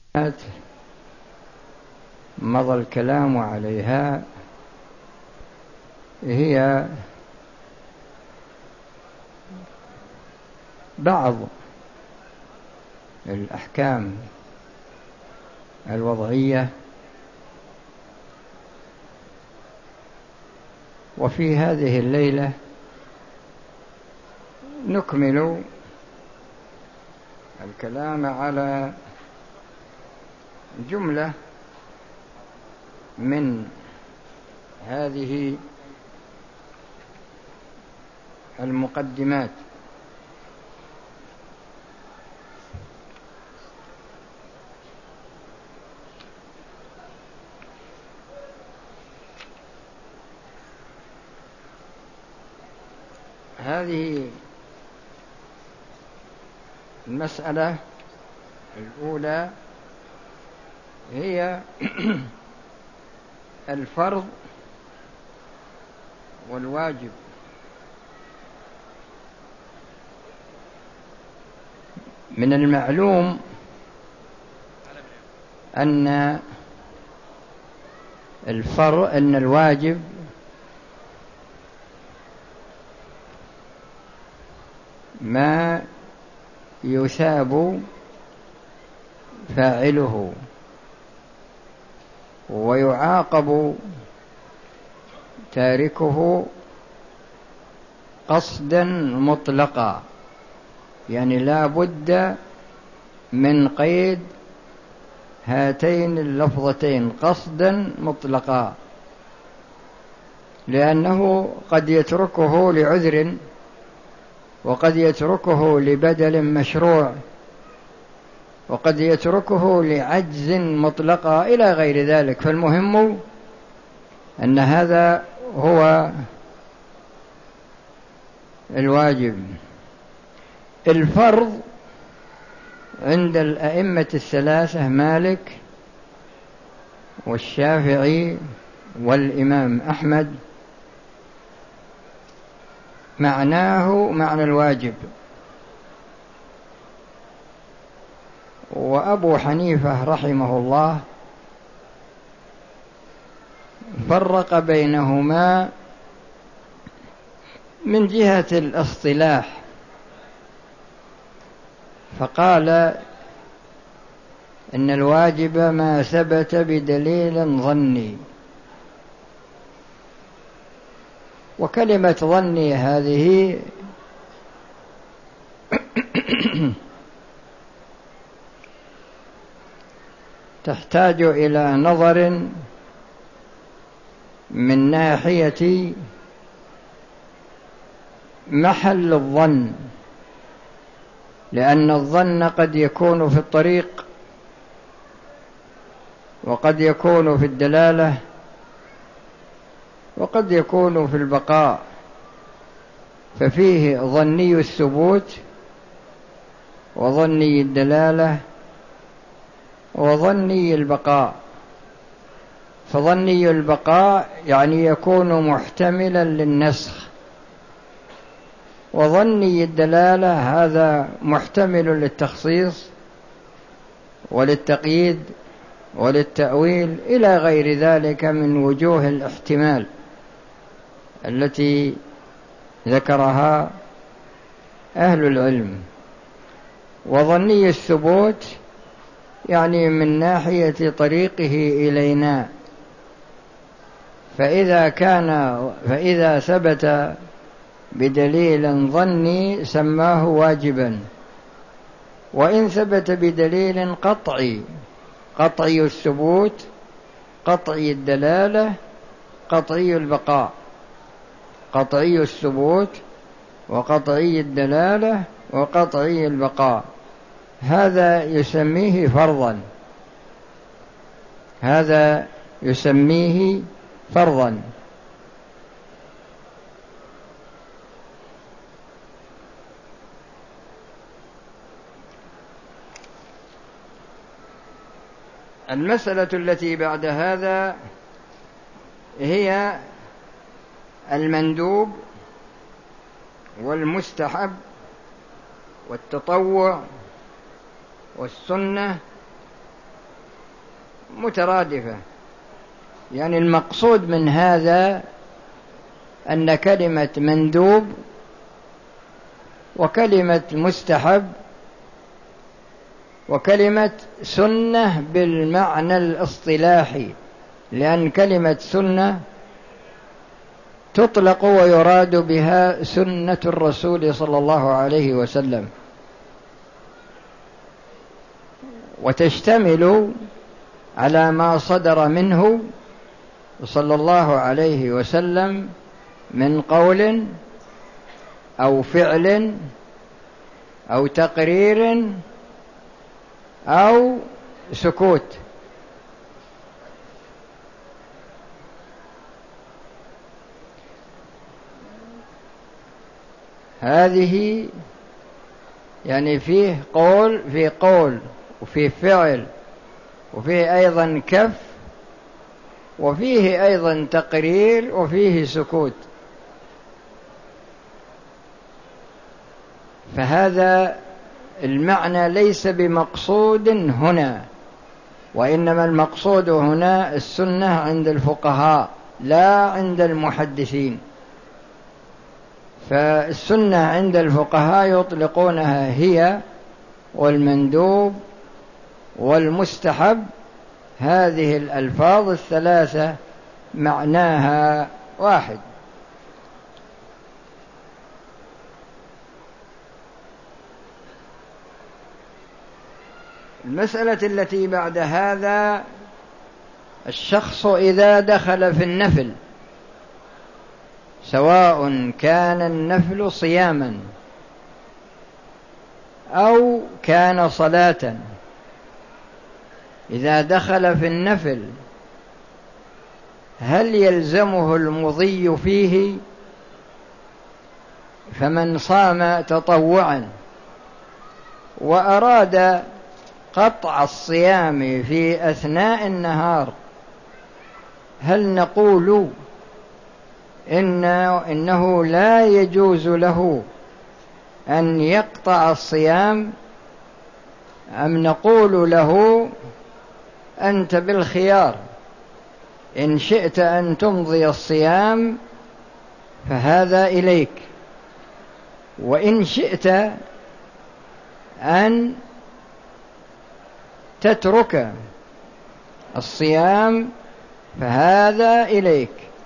مضى الكلام عليها هي بعض الأحكام الوضعية، وفي هذه الليلة نكمل الكلام على جملة من هذه المقدمات. هذه المسألة الأولى هي الفرض والواجب. من المعلوم أن الواجب ما يثاب فاعله ويعاقب تاركه قصدا مطلقا، يعني لا بد من قيد هاتين اللفظتين قصدا مطلقا، لأنه قد يتركه لعذر وقد يتركه لبدل مشروع وقد يتركه لعجز مطلقا إلى غير ذلك. فالمهم أن هذا هو الواجب. الفرض عند الأئمة الثلاثة مالك والشافعي والإمام أحمد معناه معنى الواجب، وأبو حنيفة رحمه الله فرق بينهما من جهة الاصطلاح، فقال إن الواجب ما ثبت بدليل ظني. وكلمة ظني هذه تحتاج إلى نظر من ناحية محل الظن، لأن الظن قد يكون في الطريق وقد يكون في الدلالة وقد يكون في البقاء، ففيه ظني الثبوت وظني الدلالة وظني البقاء. فظني البقاء يعني يكون محتملا للنسخ، وظني الدلالة هذا محتمل للتخصيص وللتقييد وللتأويل إلى غير ذلك من وجوه الاحتمال التي ذكرها أهل العلم. وظني الثبوت يعني من ناحية طريقه إلينا، فإذا ثبت بدليل ظني سماه واجبا، وإن ثبت بدليل قطعي، قطعي الثبوت قطعي الدلالة قطعي البقاء، قطعي الثبوت وقطعي الدلالة وقطعي البقاء، هذا يسميه فرضا، هذا يسميه فرضا. المسألة التي بعد هذا هي المندوب والمستحب والتطوع والسنة مترادفة. يعني المقصود من هذا أن كلمة مندوب وكلمة مستحب وكلمة سنة بالمعنى الاصطلاحي، لأن كلمة سنة تطلق ويراد بها سنة الرسول صلى الله عليه وسلم، وتشتمل على ما صدر منه صلى الله عليه وسلم من قول أو فعل أو تقرير أو سكوت. هذه يعني فيه قول، في قول وفيه فعل وفيه أيضا كف وفيه أيضا تقرير وفيه سكوت. فهذا المعنى ليس بمقصود هنا، وإنما المقصود هنا السنة عند الفقهاء لا عند المحدثين. فالسنة عند الفقهاء يطلقونها هي والمندوب والمستحب، هذه الألفاظ الثلاثة معناها واحد. المسألة التي بعد هذا: الشخص إذا دخل في النفل، سواء كان النفل صياما أو كان صلاة، إذا دخل في النفل هل يلزمه المضي فيه؟ فمن صام تطوعا وأراد قطع الصيام في أثناء النهار، هل نقول إنه لا يجوز له أن يقطع الصيام، أم نقول له أنت بالخيار، إن شئت أن تمضي الصيام فهذا إليك، وإن شئت أن تترك الصيام فهذا إليك؟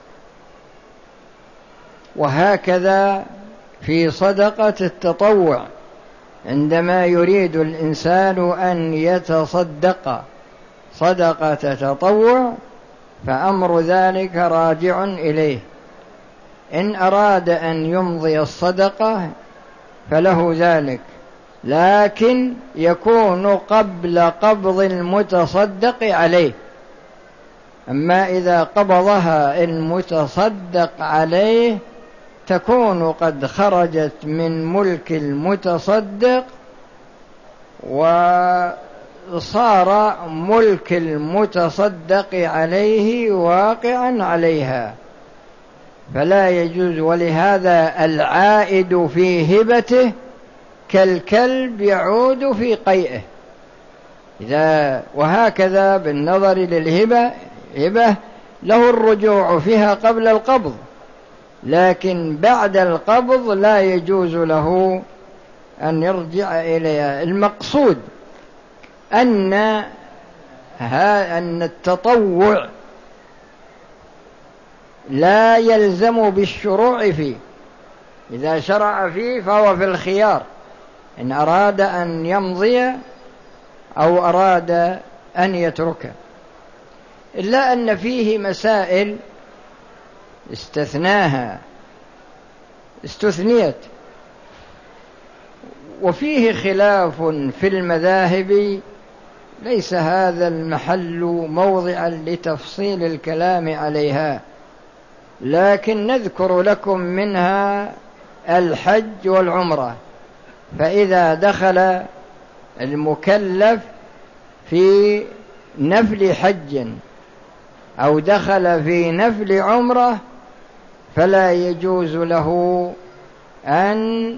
وهكذا في صدقة التطوع، عندما يريد الإنسان أن يتصدق صدقة تطوع فأمر ذلك راجع إليه، إن أراد أن يمضي الصدقة فله ذلك، لكن يكون قبل قبض المتصدق عليه. أما إذا قبضها المتصدق عليه تكون قد خرجت من ملك المتصدق وصار ملك المتصدق عليه واقعا عليها، فلا يجوز. ولهذا العائد في هبته كالكلب يعود في قيئه. وهكذا بالنظر للهبة، هبة له الرجوع فيها قبل القبض، لكن بعد القبض لا يجوز له أن يرجع إليها. المقصود أن التطوع لا يلزم بالشروع فيه، إذا شرع فيه فهو في الخيار، إن أراد أن يمضي أو أراد أن يتركه، إلا أن فيه مسائل استثنيت، وفيه خلاف في المذاهب، ليس هذا المحل موضعا لتفصيل الكلام عليها، لكن نذكر لكم منها الحج والعمرة. فإذا دخل المكلف في نفل حج أو دخل في نفل عمرة فلا يجوز له أن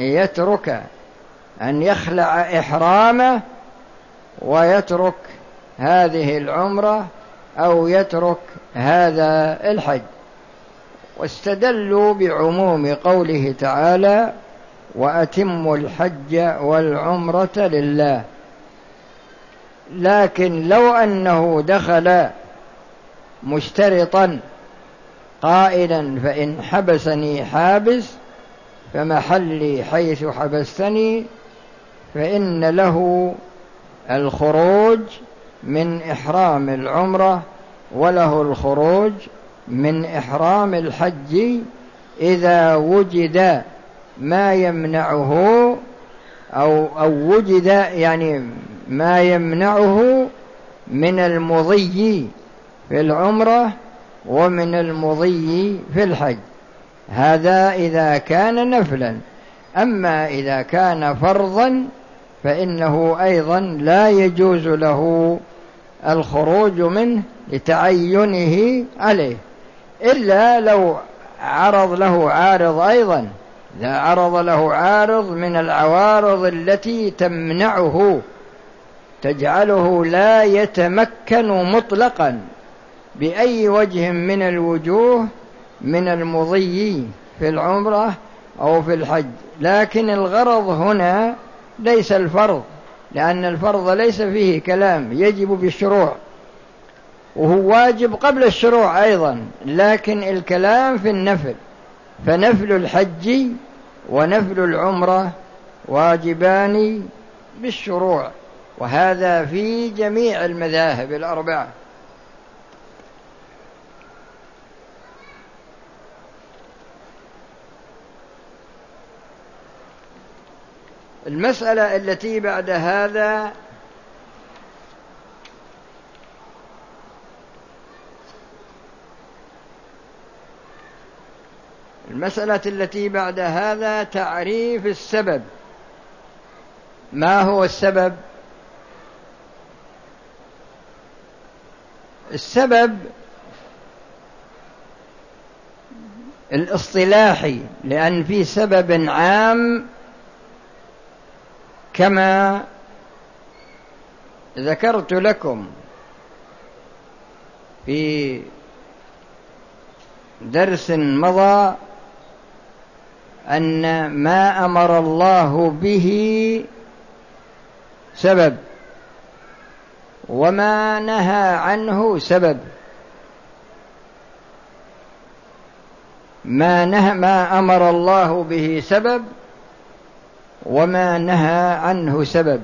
يترك، أن يخلع إحرامه ويترك هذه العمرة أو يترك هذا الحج. واستدلوا بعموم قوله تعالى: وأتموا الحج والعمرة لله. لكن لو أنه دخل مشترطا قائلا: فإن حبسني حابس فمحلي حيث حبستني، فإن له الخروج من إحرام العمرة وله الخروج من إحرام الحج إذا وجد ما يمنعه أو وجد يعني ما يمنعه من المضي في العمرة ومن المضي في الحج. هذا إذا كان نفلا. أما إذا كان فرضا فإنه أيضا لا يجوز له الخروج منه لتعينه عليه، إلا لو عرض له عارض أيضا. إذا عرض له عارض من العوارض التي تمنعه تجعله لا يتمكن مطلقا بأي وجه من الوجوه من المضي في العمرة أو في الحج. لكن الغرض هنا ليس الفرض، لأن الفرض ليس فيه كلام، يجب بالشروع، وهو واجب قبل الشروع أيضا، لكن الكلام في النفل. فنفل الحج ونفل العمرة واجبان بالشروع، وهذا في جميع المذاهب الأربعة. المسألة التي بعد هذا تعريف السبب. ما هو السبب؟ السبب الاصطلاحي، لأن في سبب عام كما ذكرت لكم في درس مضى أن ما أمر الله به سبب، وما نهى عنه سبب. ما أمر الله به سبب، وما نهى عنه سبب.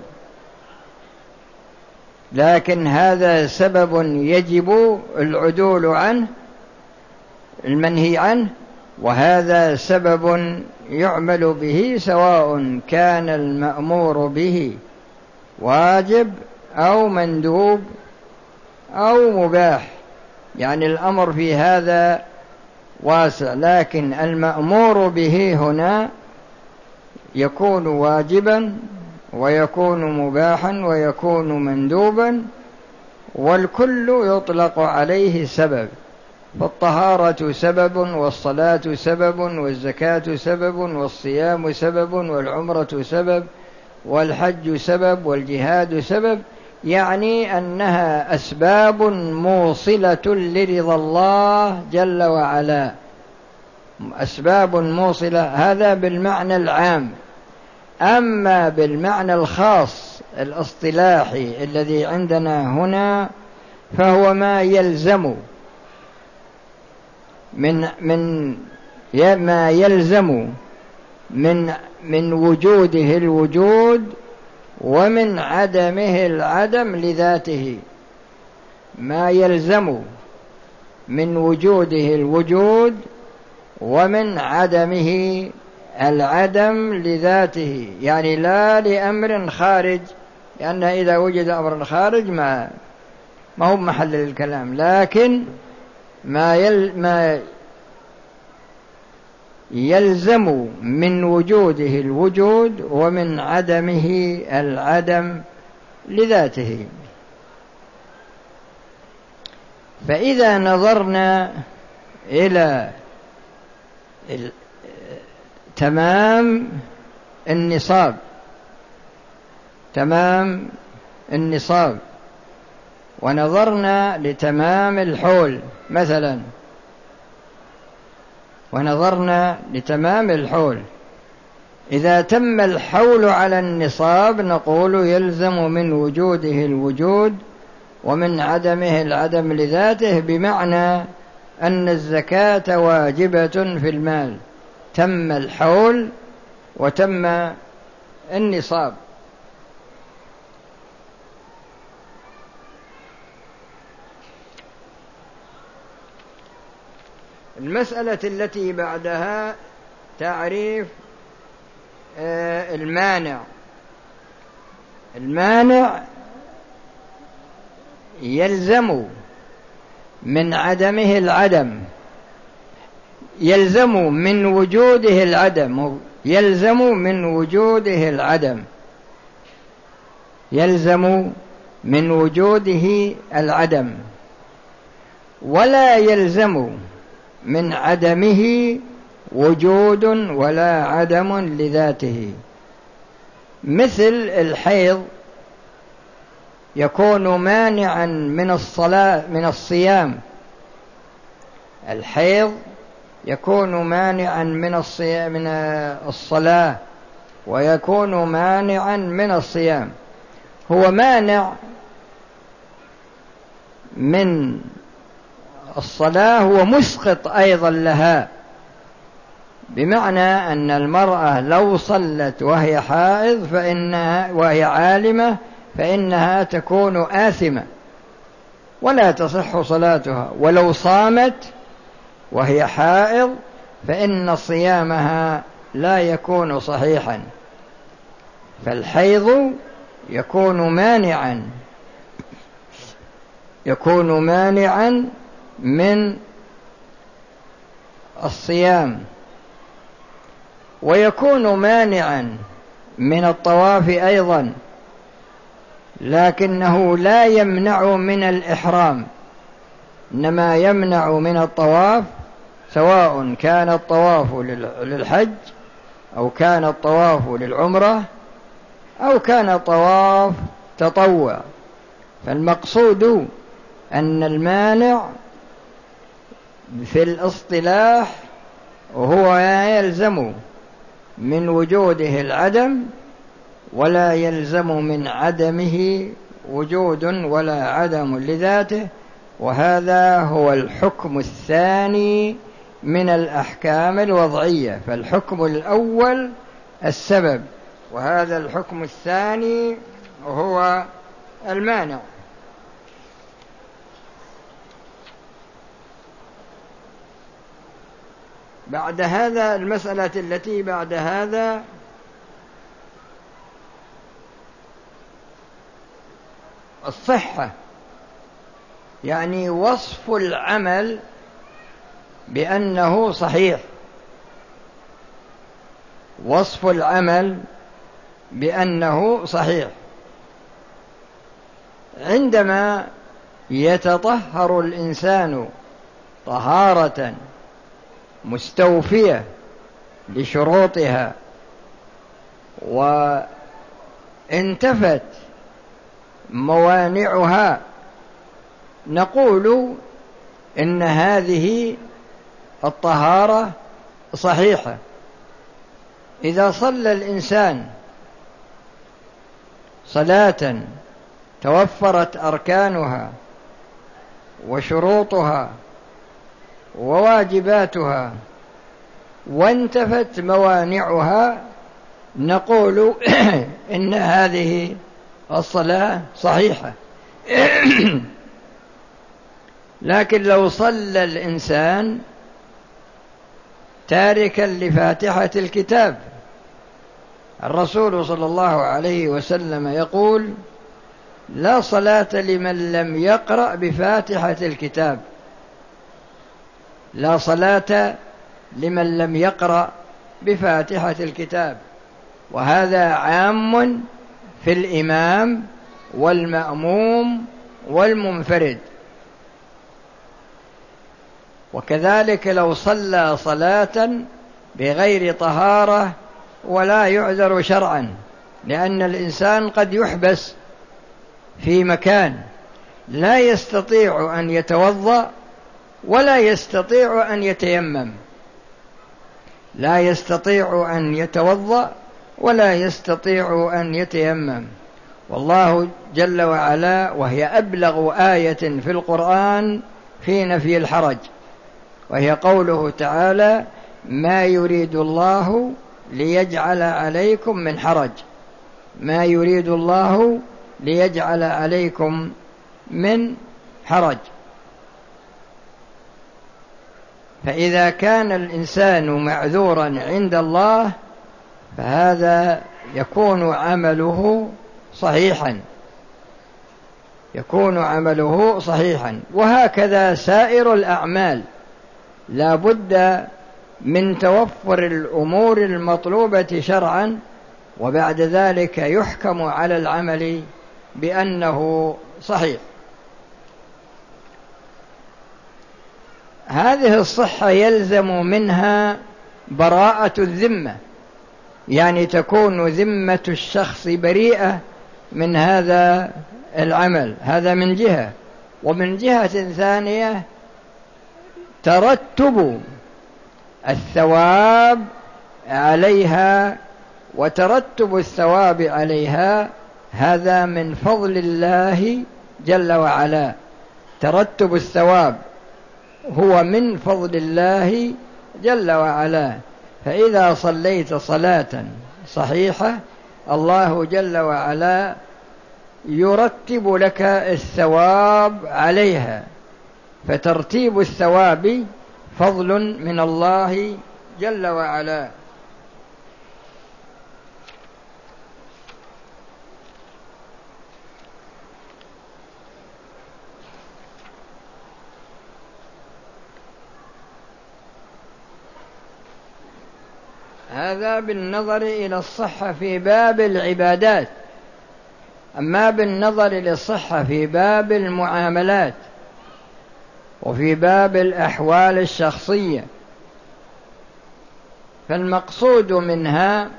لكن هذا سبب يجب العدول عنه، المنهي عنه، وهذا سبب يعمل به سواء كان المأمور به واجب أو مندوب أو مباح. يعني الأمر في هذا واسع، لكن المأمور به هنا يكون واجبا ويكون مباحا ويكون مندوبا، والكل يطلق عليه سبب. فالطهارة سبب، والصلاة سبب، والزكاة سبب، والصيام سبب، والعمرة سبب، والحج سبب، والجهاد سبب. يعني أنها أسباب موصلة لرضا الله جل وعلا، أسباب موصلة. هذا بالمعنى العام. أما بالمعنى الخاص الاصطلاحي الذي عندنا هنا فهو ما يلزم من وجوده الوجود ومن عدمه العدم لذاته. ما يلزم من وجوده الوجود ومن عدمه العدم لذاته، يعني لا لأمر خارج، لأن إذا وجد أمر خارج ما هو محل الكلام. لكن ما يلزم من وجوده الوجود ومن عدمه العدم لذاته. فإذا نظرنا إلى تمام النصاب ونظرنا لتمام الحول مثلا، ونظرنا لتمام الحول، إذا تم الحول على النصاب نقول يلزم من وجوده الوجود ومن عدمه العدم لذاته، بمعنى أن الزكاة واجبة في المال، تم الحول وتم النصاب. المسألة التي بعدها تعريف المانع. المانع يلزم من عدمه العدم، يلزم من وجوده العدم، يلزم من وجوده العدم، يلزم من وجوده العدم، ولا يلزم من عدمه وجود ولا عدم لذاته. مثل الحيض يكون مانعا من الصلاة من الصيام، الحيض يكون مانعا من الصلاة ويكون مانعا من الصيام. هو مانع من الصلاة ومسقط أيضا لها، بمعنى أن المرأة لو صلت وهي حائض وهي عالمة فإنها تكون آثمة ولا تصح صلاتها، ولو صامت وهي حائض فإن صيامها لا يكون صحيحا. فالحيض يكون مانعا من الصيام، ويكون مانعا من الطواف أيضا، لكنه لا يمنع من الإحرام، إنما يمنع من الطواف، سواء كان الطواف للحج أو كان الطواف للعمرة أو كان طواف تطوع. فالمقصود أن المانع في الاصطلاح هو يلزم من وجوده العدم ولا يلزم من عدمه وجود ولا عدم لذاته، وهذا هو الحكم الثاني من الأحكام الوضعية. فالحكم الأول السبب، وهذا الحكم الثاني هو المانع. بعد هذا المسألة التي بعد هذا الصحة، يعني وصف العمل بأنه صحيح، وصف العمل بأنه صحيح. عندما يتطهر الإنسان طهارة مستوفية لشروطها وانتفت موانعها نقول إن هذه الطهارة صحيحة. إذا صلى الإنسان صلاة توفرت أركانها وشروطها وواجباتها وانتفت موانعها نقول إن هذه الصلاة صحيحة. لكن لو صلى الإنسان تاركا لفاتحة الكتاب، الرسول صلى الله عليه وسلم يقول: لا صلاة لمن لم يقرأ بفاتحة الكتاب، لا صلاة لمن لم يقرأ بفاتحة الكتاب. وهذا عام في الإمام والمأموم والمنفرد. وكذلك لو صلى صلاة بغير طهارة ولا يعذر شرعا، لأن الإنسان قد يحبس في مكان لا يستطيع أن يتوضأ ولا يستطيع أن يتيمم، لا يستطيع أن يتوضأ ولا يستطيع أن يتيمم. والله جل وعلا، وهي أبلغ آية في القرآن في نفي الحرج، وهي قوله تعالى: ما يريد الله ليجعل عليكم من حرج، ما يريد الله ليجعل عليكم من حرج. فإذا كان الإنسان معذورا عند الله فهذا يكون عمله صحيحا، يكون عمله صحيحا. وهكذا سائر الأعمال لا بد من توفر الأمور المطلوبة شرعا، وبعد ذلك يحكم على العمل بأنه صحيح. هذه الصحة يلزم منها براءة الذمة، يعني تكون ذمة الشخص بريئة من هذا العمل، هذا من جهة. ومن جهة ثانية ترتب الثواب عليها، وترتب الثواب عليها هذا من فضل الله جل وعلا، ترتب الثواب هو من فضل الله جل وعلا. فإذا صليت صلاة صحيحة الله جل وعلا يرتب لك الثواب عليها، فترتيب الثواب فضل من الله جل وعلا. هذا بالنظر إلى الصحة في باب العبادات. أما بالنظر للصحة في باب المعاملات وفي باب الأحوال الشخصية فالمقصود منها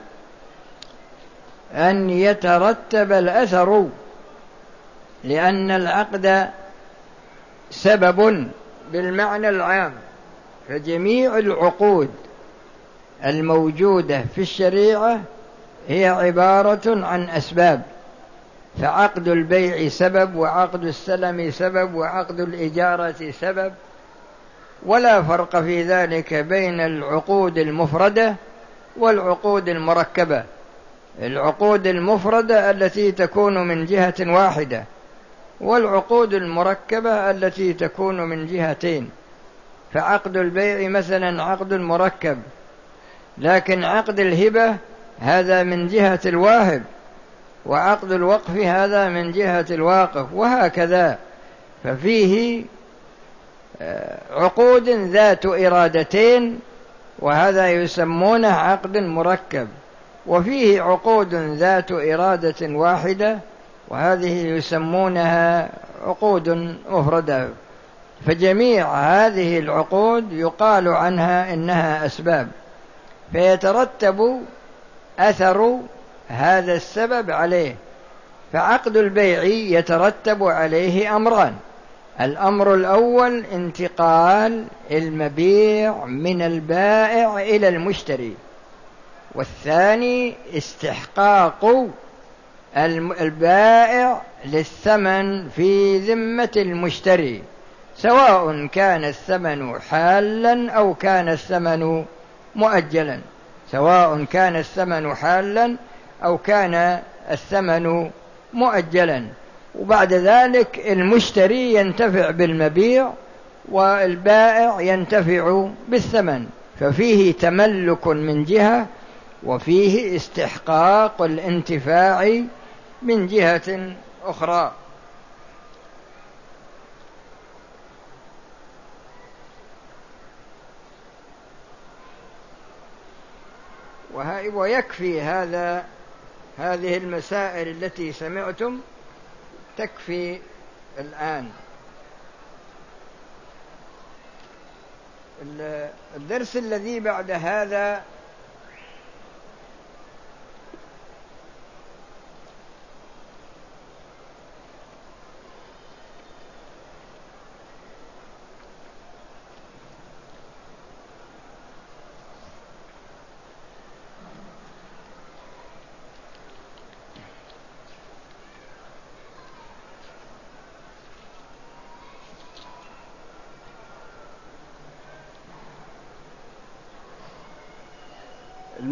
أن يترتب الأثر، لأن العقد سبب بالمعنى العام، فجميع العقود الموجودة في الشريعة هي عبارة عن أسباب، فعقد البيع سبب، وعقد السلم سبب، وعقد الإجارة سبب، ولا فرق في ذلك بين العقود المفردة والعقود المركبة. العقود المفردة التي تكون من جهة واحدة، والعقود المركبة التي تكون من جهتين. فعقد البيع مثلا عقد مركب، لكن عقد الهبة هذا من جهة الواهب، وعقد الوقف هذا من جهة الواقف، وهكذا. ففيه عقود ذات إرادتين وهذا يسمونه عقد مركب، وفيه عقود ذات إرادة واحدة وهذه يسمونها عقود مفردة. فجميع هذه العقود يقال عنها إنها أسباب، فيترتب أثر هذا السبب عليه. فعقد البيع يترتب عليه أمران: الأمر الأول انتقال المبيع من البائع إلى المشتري، والثاني استحقاق البائع للثمن في ذمة المشتري، سواء كان الثمن حالا أو كان الثمن مؤجلا، سواء كان الثمن حالا أو كان الثمن مؤجلا. وبعد ذلك المشتري ينتفع بالمبيع والبائع ينتفع بالثمن، ففيه تملك من جهة وفيه استحقاق الانتفاع من جهة أخرى. ويكفي هذه المسائل التي سمعتم تكفي الآن. الدرس الذي بعد هذا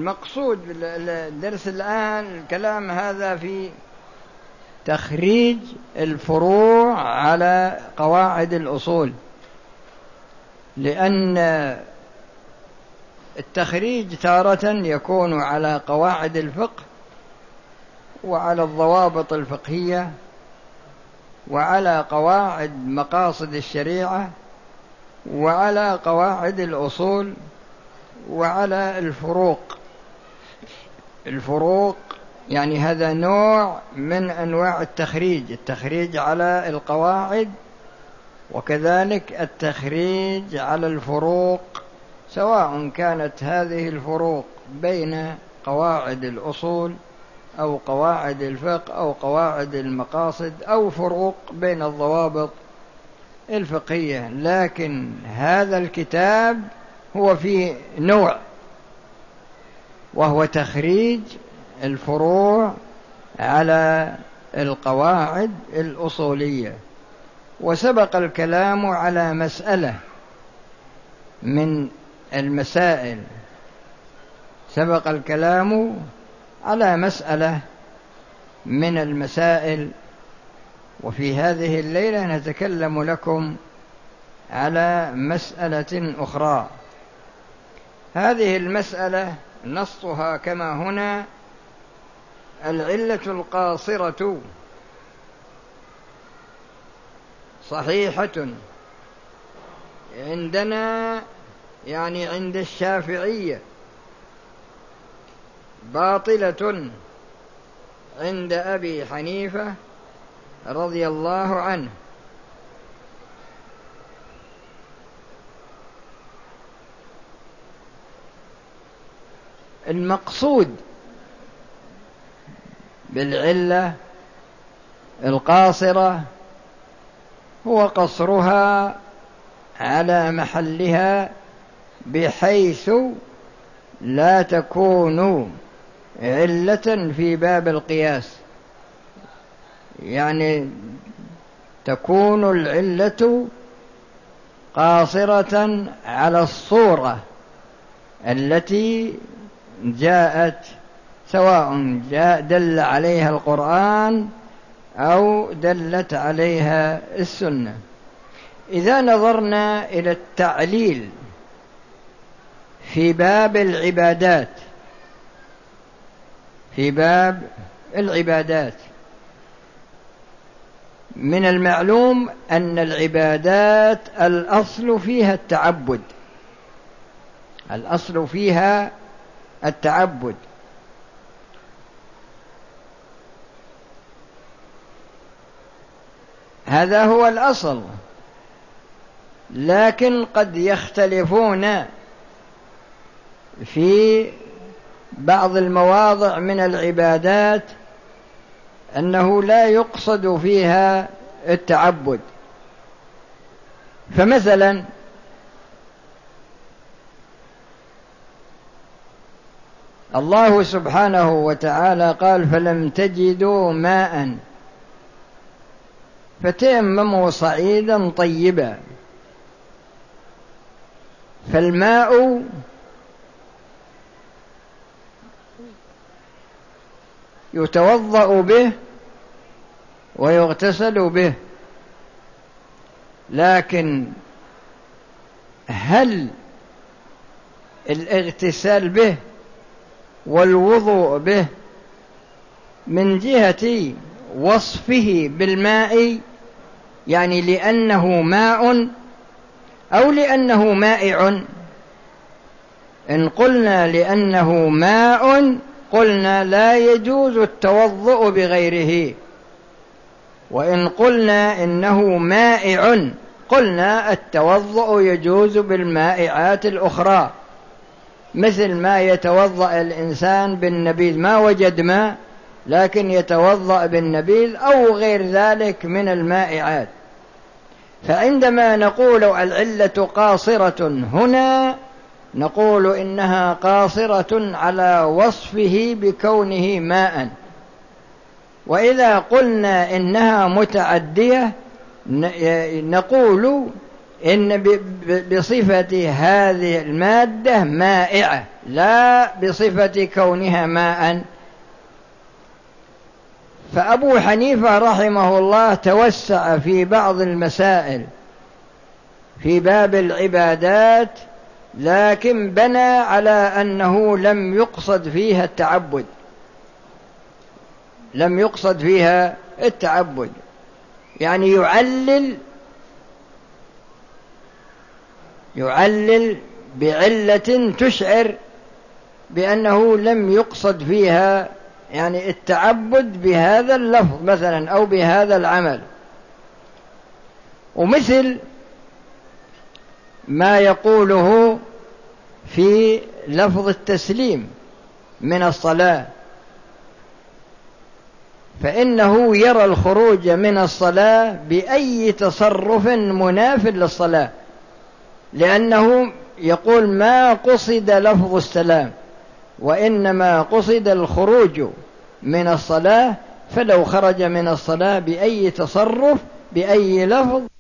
المقصود الدرس الآن الكلام هذا في تخريج الفروع على قواعد الأصول، لأن التخريج تارة يكون على قواعد الفقه وعلى الضوابط الفقهية وعلى قواعد مقاصد الشريعة وعلى قواعد الأصول وعلى الفروق يعني هذا نوع من أنواع التخريج على القواعد، وكذلك التخريج على الفروق، سواء كانت هذه الفروق بين قواعد الأصول أو قواعد الفقه أو قواعد المقاصد أو فروق بين الضوابط الفقهية. لكن هذا الكتاب هو فيه نوع، وهو تخريج الفروع على القواعد الأصولية. وسبق الكلام على مسألة من المسائل، سبق الكلام على مسألة من المسائل، وفي هذه الليلة نتكلم لكم على مسألة أخرى. هذه المسألة نصها كما هنا: العلة القاصرة صحيحة عندنا، يعني عند الشافعية، باطلة عند أبي حنيفة رضي الله عنه. المقصود بالعلة القاصرة هو قصرها على محلها بحيث لا تكون علة في باب القياس، يعني تكون العلة قاصرة على الصورة التي جاءت، سواء دل عليها القرآن أو دلت عليها السنة. إذا نظرنا إلى التعليل في باب العبادات، من المعلوم أن العبادات الأصل فيها التعبد، هذا هو الأصل. لكن قد يختلفون في بعض المواضع من العبادات أنه لا يقصد فيها التعبد. فمثلا الله سبحانه وتعالى قال: فلم تجدوا ماء فتيمموا صعيدا طيبا. فالماء يتوضأ به ويغتسل به، لكن هل الاغتسال به والوضوء به من جهة وصفه بالماء، يعني لأنه ماء، أو لأنه مائع؟ إن قلنا لأنه ماء قلنا لا يجوز التوضؤ بغيره، وإن قلنا إنه مائع قلنا التوضؤ يجوز بالمائعات الأخرى، مثل ما يتوضأ الإنسان بالنبيذ، ما وجد ماء لكن يتوضأ بالنبيذ أو غير ذلك من المائعات. فعندما نقول العلة قاصرة هنا نقول إنها قاصرة على وصفه بكونه ماء. وإذا قلنا إنها متعدية نقول إن بصفة هذه المادة مائعة، لا بصفة كونها ماء. فأبو حنيفة رحمه الله توسع في بعض المسائل في باب العبادات، لكن بنى على أنه لم يقصد فيها التعبد، لم يقصد فيها التعبد، يعني يعلل بعلة تشعر بأنه لم يقصد فيها يعني التعبد بهذا اللفظ مثلا أو بهذا العمل. ومثل ما يقوله في لفظ التسليم من الصلاة، فإنه يرى الخروج من الصلاة بأي تصرف مناف للصلاة، لأنه يقول ما قصد لفظ السلام وإنما قصد الخروج من الصلاة، فلو خرج من الصلاة بأي تصرف بأي لفظ